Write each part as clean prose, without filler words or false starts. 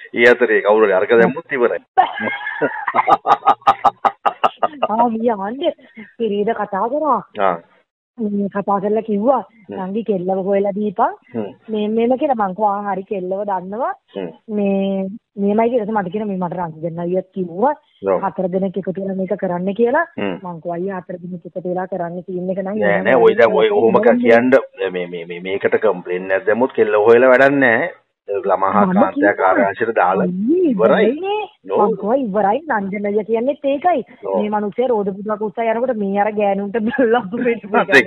ඒ අතරේ කවුරු හරි අරක දැම්මුත් ඉවරයි. ගියාන්නේ පිරිද කතා කරා. මේ කතා කරලා කිව්වා නංගි කෙල්ලව හොයලා දීපන්. මේම කියලා මං කෝ හරි කෙල්ලව දන්නවා. මේමයි කියලා මට කියන මේ මට රංග දෙන්න අයියත් කිව්වා. 4 දෙනෙක් එකතු වෙලා මේක කරන්න කියලා. මං කෝ අයියා 4 දෙනෙක් එකතු වෙලා කරන්න තියෙන එක නම් නෑ ඔය දැන් ඔය ඔහොම කියන්න මේකට කම්ප්ලේන් එකක් දැම්මොත් කෙල්ල හොයලා වැඩක් නෑ. ළමහා කාන්තයා කාර්යාංශයට දාලා ඉවරයි. මං කෝ ඉවරයි නංජනය කියන්නේත් ඒකයි. මේ මිනිස්සේ රෝද පුදුමක උත්සාහ යනකොට මේ අර ගෑනුන්ට බල්ලප්පු වෙන්න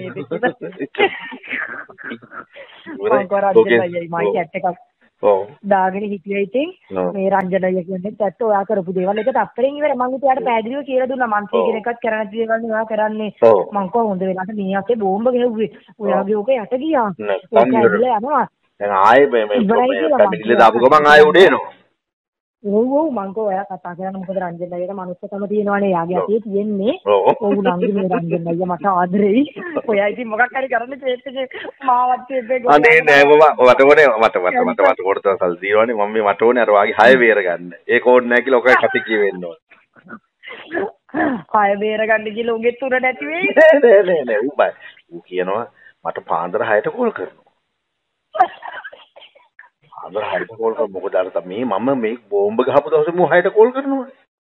මං කෝ රංජනයයි මයි චැට් එකක් දාගෙන හිටියේ ඉතින් මේ රංජනය කියන්නේ ඇත්ත ඔයා කරපු දේවල් එක තත්පරෙන් ඉවර මං ඉතින් පැහැදිලිව කියලා දුන්නා මන්ත්‍රී කෙනෙක් එකක් කරන්න දේවල් නේ ඔයා කරන්නේ මං කෝ හොඳ වෙලාවට මේ අතේ බෝම්බ ගෙව්වේ ඔයාගේ ඕක යට ගියා ඒක ඇවිල්ලා යනවා දැන් ආයේ මේ පැමිණිල්ල දාපු ගමන් ආයේ උඩ එනවා ඔව් මං කෝ ඔයා කතා කරන්නේ මොකද රංජනයකට මනුස්සකම තියෙනවනේ යාගේ අතේ තියෙන්නේ ඔව් නංගි මේ රංජනය මට ආදරෙයි ඔයා ඉතින් මොකක් හරි කරන්න චේත් එකේ මාවත් චේත් එක අනේ නෑ මම මට කොටස සල් දීවනේ මම මේ මට ඕනේ අර වාගේ 6 බේර ගන්න ඒක ඕනේ නෑ කියලා ඔකයි කටි කියෙන්න ඕනේ 6 බේර ගන්න කියලා උගෙත් තුර නැති වෙයි නෑ ඌ කියනවා මට පාන්දර 6ට කෝල් කරනවා අnder හරියට කෝල් කරා මොකද අර මේ මම මේ බෝම්බ ගහපු දවසේ මම 6ට කෝල් කරනවා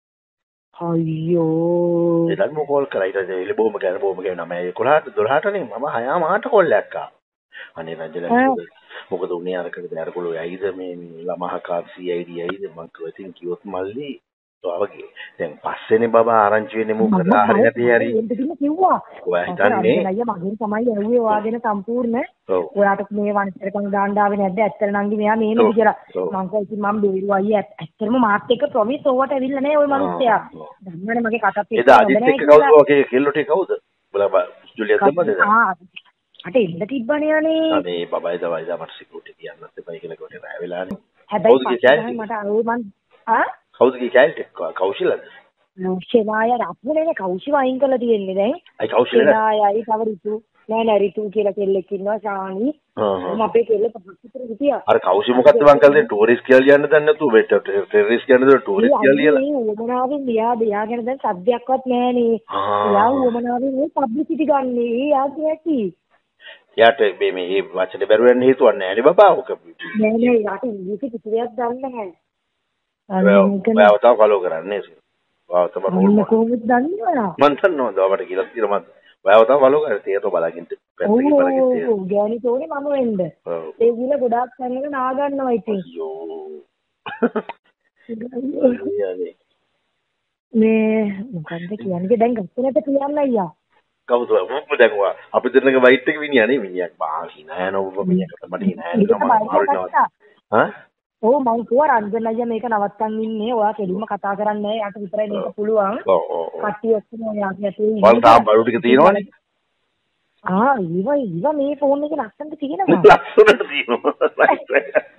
අයියෝ එදන් මම කෝල් කරා ඊට පස්සේ බෝම්බ ගන්න නම 11ට 12ට නේ මම 6ට කෝල් එකක් ආවා අනේ රංජන මොකද උනේ අරකට දැරකොළු ඇයිද මේ ළමහා කාර්සී ඇයිද මම කිව්වොත් මල්ලි ඔයාගේ දැන් පස්සේනේ බබා ආරංචි වෙන්නේ මු කරා හරි නැති හරි කිව්වා ඔයා හිතන්නේ අයියා මගෙන් තමයි ඇහුවේ ඔයාගෙන සම්පූර්ණ ඔයාට මේ වන්තරකම් දාන්න ආවේ නැද්ද ඇත්තට නංගි මෙයා මේ නෙද කියලා මං කිව්වා ඉතින් මම බේරුවා අයියා ඇත්තටම මාත් එක්ක ප්‍රොමිස් ඕවට ඇවිල්ලා නැහැ ওই මිනිස්සයා දන්නවනේ මගේ කටත් එදා අදිත් එක්ක කවුද ඔගේ කෙල්ලොටි කවුද බලපන් ජුලියත් තමයි අට එන්න තිබ්බනේ අනේ අනේ බබයි දවයි මට සිකියුරිටි කියන්නත් එපා කියලා කොට රැ වෙලානේ හැබැයි මට අර මං කවුද කී චයිල්ඩ් කෞශලද ෂෙනාය රත්නේ කෞශි වයින් කරලා තියෙන්නේ දැන් අයි කෞශල ෂෙනායයි තව ඍතු නෑ ඍතු කියලා කෙල්ලෙක් ඉන්නවා ශානි මම අපේ කෙල්ල පහක් විතර හිටියා අර කෞශි මොකක්ද මං කල්ලේ ටූරිස්ට් කියලා කියන්න දන්නේ නැතුව වෙට ටෙරරිස්ට් කියන්නද ටූරිස්ට් කියලා ලියලා උමනාවෙන් ලියා ගැන දැන් සබ්ජෙක්ට්වත් නෑනේ එයා උමනාවෙන් මේ පබ්ලිසිටි ගන්නේ එයා කියති යාට මේ වචනේ බැරුව යන්න හේතුවක් නෑනේ බබා ඔක නෑ යාට ඉංග්‍රීසි කිසියක් දන්නේ නැහැ ඔයාව තව ෆලෝ කරන්නේ ඔයාව තව ෆලෝ කොහොමද දන්නේ ඔයා මන් දන්නවද ඔයාට කියලා තියෙනවා ඔයාව තව ෆලෝ කරලා තියෙනවා බලකින් ඔව් ගෑණි තෝනේ මම වෙන්න ඒ ගිල ගොඩාක් සැරයක නා ගන්නවා ඉතින් මේ මොකන්ද කියන්නේ දැන් ගස්සනට කියන්න අයියා කවුද මොකද දැන් ඔයා අපි දෙන්නගේ වයිට් එක විනියා නේ මිනිහක් බාහි නෑ නෝ මිනිහකට මට නෑ හා ඔව් මං කිව්වා රංජන අයියා මේක නවත්තන් ඉන්නේ ඔයා කෙලින්ම කතා කරන්නේ නැහැ යාට විතරයි මේක පුළුවන් කට්ටිය ඔක්කොම ඔයාගේ ඇතුලේ ඉන්නේ මං තාම බඩු ටික තියෙනවනේ ඊවා මේ ෆෝන් එකේ ලස්සනට තියෙනවා ලස්සනට තියෙනවා